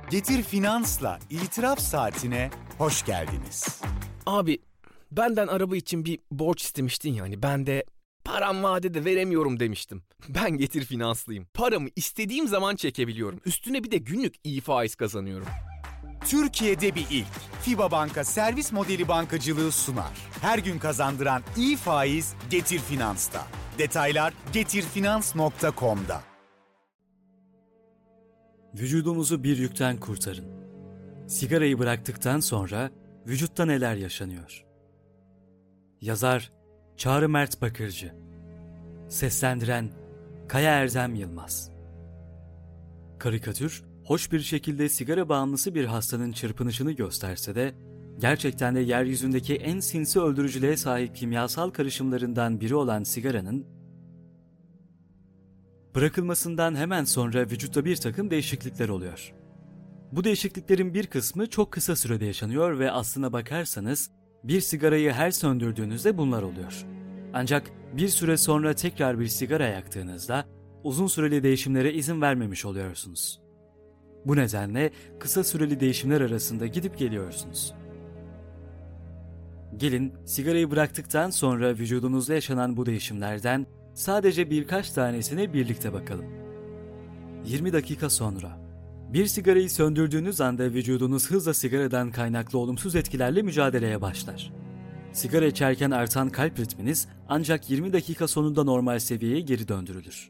Getir Finans'la İtiraf Saatine hoş geldiniz. Abi benden araba için bir borç istemiştin ya hani ben de param vadede veremiyorum demiştim. Ben Getir Finanslıyım. Paramı istediğim zaman çekebiliyorum. Üstüne bir de günlük iyi faiz kazanıyorum. Türkiye'de bir ilk. FIBA Banka servis modeli bankacılığı sunar. Her gün kazandıran iyi faiz Getir Finans'ta. Detaylar getirfinans.com'da. Vücudumuzu bir yükten kurtarın. Sigarayı bıraktıktan sonra vücutta neler yaşanıyor? Yazar Çağrı Mert Bakırcı. Seslendiren Kaya Erdem Yılmaz. Karikatür, hoş bir şekilde sigara bağımlısı bir hastanın çırpınışını gösterse de, gerçekten de yeryüzündeki en sinsi öldürücülüğe sahip kimyasal karışımlarından biri olan sigaranın, bırakılmasından hemen sonra vücutta bir takım değişiklikler oluyor. Bu değişikliklerin bir kısmı çok kısa sürede yaşanıyor ve aslına bakarsanız bir sigarayı her söndürdüğünüzde bunlar oluyor. Ancak bir süre sonra tekrar bir sigara yaktığınızda uzun süreli değişimlere izin vermemiş oluyorsunuz. Bu nedenle kısa süreli değişimler arasında gidip geliyorsunuz. Gelin sigarayı bıraktıktan sonra vücudunuzda yaşanan bu değişimlerden sadece birkaç tanesine birlikte bakalım. 20 dakika sonra. Bir sigarayı söndürdüğünüz anda vücudunuz hızla sigaradan kaynaklı olumsuz etkilerle mücadeleye başlar. Sigara içerken artan kalp ritminiz ancak 20 dakika sonunda normal seviyeye geri döndürülür.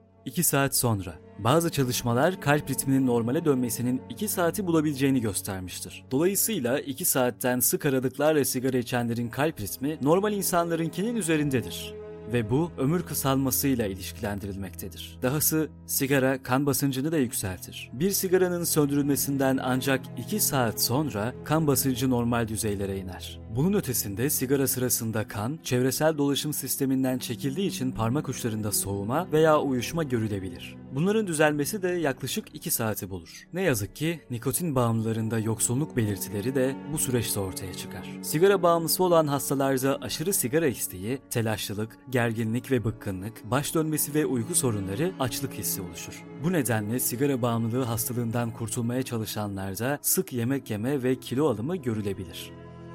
2 saat sonra. Bazı çalışmalar kalp ritminin normale dönmesinin 2 saati bulabileceğini göstermiştir. Dolayısıyla 2 saatten sık aralıklarla sigara içenlerin kalp ritmi normal insanlarınkinin üzerindedir. Ve bu ömür kısalmasıyla ilişkilendirilmektedir. Dahası sigara kan basıncını da yükseltir. Bir sigaranın söndürülmesinden ancak 2 saat sonra kan basıncı normal düzeylere iner. Bunun ötesinde sigara sırasında kan, çevresel dolaşım sisteminden çekildiği için parmak uçlarında soğuma veya uyuşma görülebilir. Bunların düzelmesi de yaklaşık 2 saati bulur. Ne yazık ki nikotin bağımlılarında yoksunluk belirtileri de bu süreçte ortaya çıkar. Sigara bağımlısı olan hastalarda aşırı sigara isteği, telaşlılık, gerginlik ve bıkkınlık, baş dönmesi ve uyku sorunları, açlık hissi oluşur. Bu nedenle sigara bağımlılığı hastalığından kurtulmaya çalışanlarda sık yemek yeme ve kilo alımı görülebilir.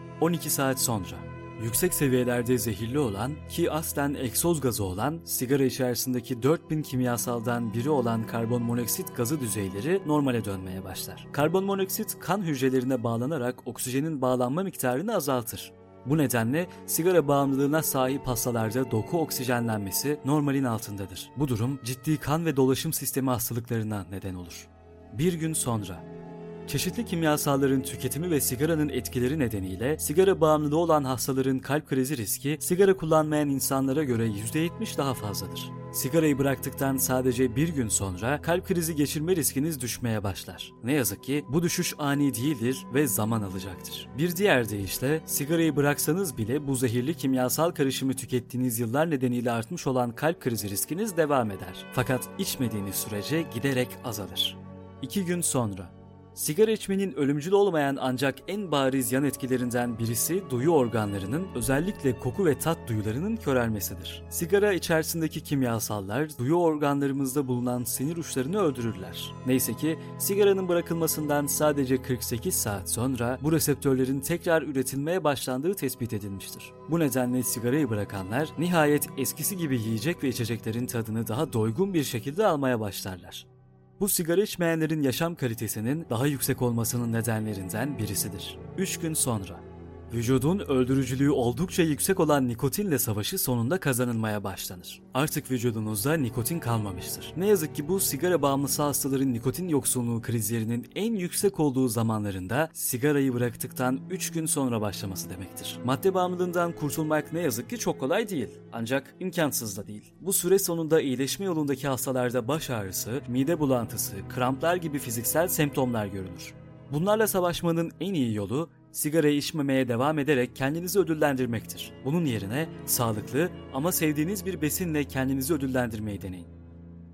12 saat sonra. Yüksek seviyelerde zehirli olan ki aslen egzoz gazı olan sigara içerisindeki 4000 kimyasaldan biri olan karbon monoksit gazı düzeyleri normale dönmeye başlar. Karbon monoksit kan hücrelerine bağlanarak oksijenin bağlanma miktarını azaltır. Bu nedenle sigara bağımlılığına sahip hastalarda doku oksijenlenmesi normalin altındadır. Bu durum ciddi kan ve dolaşım sistemi hastalıklarına neden olur. Bir gün sonra. Çeşitli kimyasalların tüketimi ve sigaranın etkileri nedeniyle sigara bağımlılığı olan hastaların kalp krizi riski sigara kullanmayan insanlara göre %70 daha fazladır. Sigarayı bıraktıktan sadece bir gün sonra kalp krizi geçirme riskiniz düşmeye başlar. Ne yazık ki bu düşüş ani değildir ve zaman alacaktır. Bir diğer deyişle sigarayı bıraksanız bile bu zehirli kimyasal karışımı tükettiğiniz yıllar nedeniyle artmış olan kalp krizi riskiniz devam eder. Fakat içmediğiniz sürece giderek azalır. 2 gün sonra. Sigara içmenin ölümcül olmayan ancak en bariz yan etkilerinden birisi duyu organlarının, özellikle koku ve tat duyularının körelmesidir. Sigara içerisindeki kimyasallar duyu organlarımızda bulunan sinir uçlarını öldürürler. Neyse ki sigaranın bırakılmasından sadece 48 saat sonra bu reseptörlerin tekrar üretilmeye başlandığı tespit edilmiştir. Bu nedenle sigarayı bırakanlar nihayet eskisi gibi yiyecek ve içeceklerin tadını daha doygun bir şekilde almaya başlarlar. Bu sigara içmeyenlerin yaşam kalitesinin daha yüksek olmasının nedenlerinden birisidir. 3 gün sonra. Vücudun öldürücülüğü oldukça yüksek olan nikotinle savaşı sonunda kazanılmaya başlanır. Artık vücudunuzda nikotin kalmamıştır. Ne yazık ki bu sigara bağımlısı hastaların nikotin yoksunluğu krizlerinin en yüksek olduğu zamanlarında sigarayı bıraktıktan 3 gün sonra başlaması demektir. Madde bağımlılığından kurtulmak ne yazık ki çok kolay değil. Ancak imkansız da değil. Bu süre sonunda iyileşme yolundaki hastalarda baş ağrısı, mide bulantısı, kramplar gibi fiziksel semptomlar görülür. Bunlarla savaşmanın en iyi yolu sigarayı içmemeye devam ederek kendinizi ödüllendirmektir. Bunun yerine sağlıklı ama sevdiğiniz bir besinle kendinizi ödüllendirmeyi deneyin.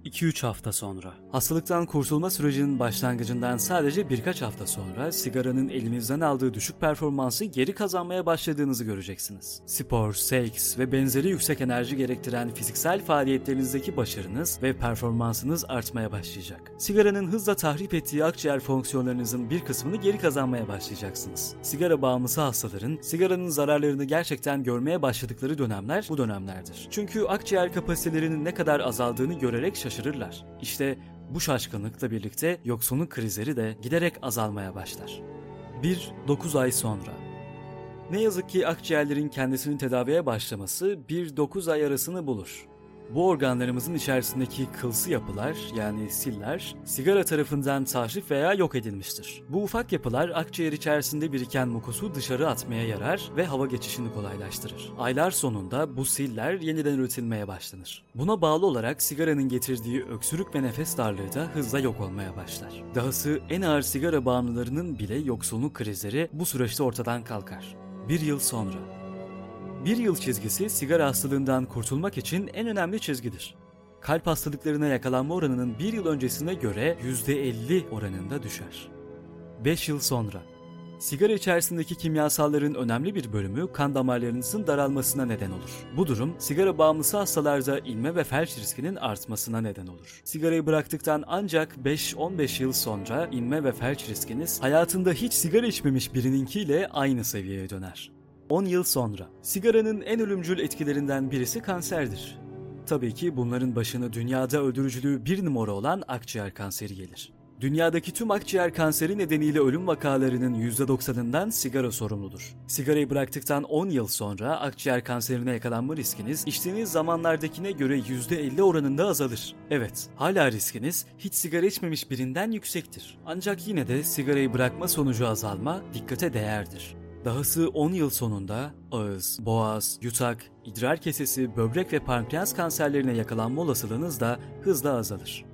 2-3 hafta sonra. Hastalıktan kurtulma sürecinin başlangıcından sadece birkaç hafta sonra sigaranın elinizden aldığı düşük performansı geri kazanmaya başladığınızı göreceksiniz. Spor, seks ve benzeri yüksek enerji gerektiren fiziksel faaliyetlerinizdeki başarınız ve performansınız artmaya başlayacak. Sigaranın hızla tahrip ettiği akciğer fonksiyonlarınızın bir kısmını geri kazanmaya başlayacaksınız. Sigara bağımlısı hastaların sigaranın zararlarını gerçekten görmeye başladıkları dönemler bu dönemlerdir. Çünkü akciğer kapasitelerinin ne kadar azaldığını görerek şaşırırlar. İşte bu şaşkınlıkla birlikte yoksunluk krizleri de giderek azalmaya başlar. 1-9 ay sonra. Ne yazık ki akciğerlerin kendisini tedaviye başlaması 1-9 ay arasını bulur. Bu organlarımızın içerisindeki kılsı yapılar yani siller sigara tarafından tahrip veya yok edilmiştir. Bu ufak yapılar akciğer içerisinde biriken mukusu dışarı atmaya yarar ve hava geçişini kolaylaştırır. Aylar sonunda bu siller yeniden üretilmeye başlanır. Buna bağlı olarak sigaranın getirdiği öksürük ve nefes darlığı da hızla yok olmaya başlar. Dahası en ağır sigara bağımlılarının bile yoksunluk krizleri bu süreçte ortadan kalkar. 1 yıl sonra. 1 yıl çizgisi sigara hastalığından kurtulmak için en önemli çizgidir. Kalp hastalıklarına yakalanma oranının 1 yıl öncesine göre %50 oranında düşer. 5 yıl sonra. Sigara içerisindeki kimyasalların önemli bir bölümü kan damarlarınızın daralmasına neden olur. Bu durum sigara bağımlısı hastalarda inme ve felç riskinin artmasına neden olur. Sigarayı bıraktıktan ancak 5-15 yıl sonra inme ve felç riskiniz hayatında hiç sigara içmemiş birininkiyle aynı seviyeye döner. 10 yıl sonra. Sigaranın en ölümcül etkilerinden birisi kanserdir. Tabii ki bunların başına dünyada öldürücülüğü 1 numara olan akciğer kanseri gelir. Dünyadaki tüm akciğer kanseri nedeniyle ölüm vakalarının %90'ından sigara sorumludur. Sigarayı bıraktıktan 10 yıl sonra akciğer kanserine yakalanma riskiniz içtiğiniz zamanlardakine göre %50 oranında azalır. Evet, hala riskiniz hiç sigara içmemiş birinden yüksektir. Ancak yine de sigarayı bırakma sonucu azalma dikkate değerdir. Dahası 10 yıl sonunda ağız, boğaz, yutak, idrar kesesi, böbrek ve pankreas kanserlerine yakalanma olasılığınız da hızla azalır.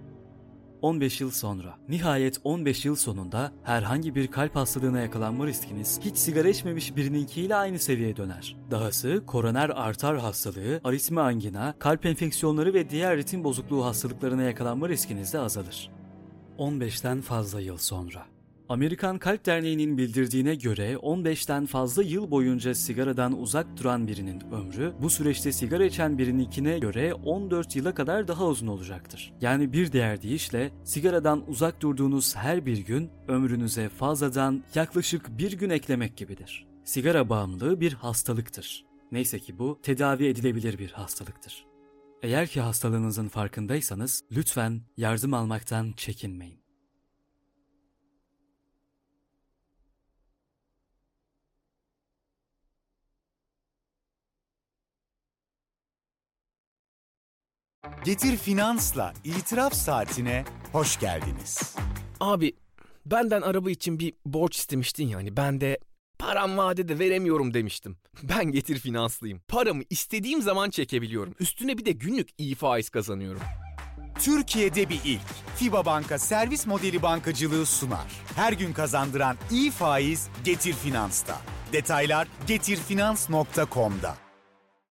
15 yıl sonra. Nihayet 15 yıl sonunda herhangi bir kalp hastalığına yakalanma riskiniz hiç sigara içmemiş birininkiyle aynı seviyeye döner. Dahası koroner arter hastalığı, aritmi angina, kalp enfeksiyonları ve diğer ritim bozukluğu hastalıklarına yakalanma riskiniz de azalır. 15'ten fazla yıl sonra. Amerikan Kalp Derneği'nin bildirdiğine göre 15'ten fazla yıl boyunca sigaradan uzak duran birinin ömrü bu süreçte sigara içen birininkine göre 14 yıla kadar daha uzun olacaktır. Yani bir diğer deyişle sigaradan uzak durduğunuz her bir gün ömrünüze fazladan yaklaşık bir gün eklemek gibidir. Sigara bağımlılığı bir hastalıktır. Neyse ki bu tedavi edilebilir bir hastalıktır. Eğer ki hastalığınızın farkındaysanız lütfen yardım almaktan çekinmeyin. Getir Finans'la İtiraf Saatine hoş geldiniz. Abi benden araba için bir borç istemiştin yani ben de param vadede veremiyorum demiştim. Ben Getir Finanslıyım. Paramı istediğim zaman çekebiliyorum. Üstüne bir de günlük iyi faiz kazanıyorum. Türkiye'de bir ilk. FIBA Banka servis modeli bankacılığı sunar. Her gün kazandıran iyi faiz Getir Finans'ta. Detaylar getirfinans.com'da.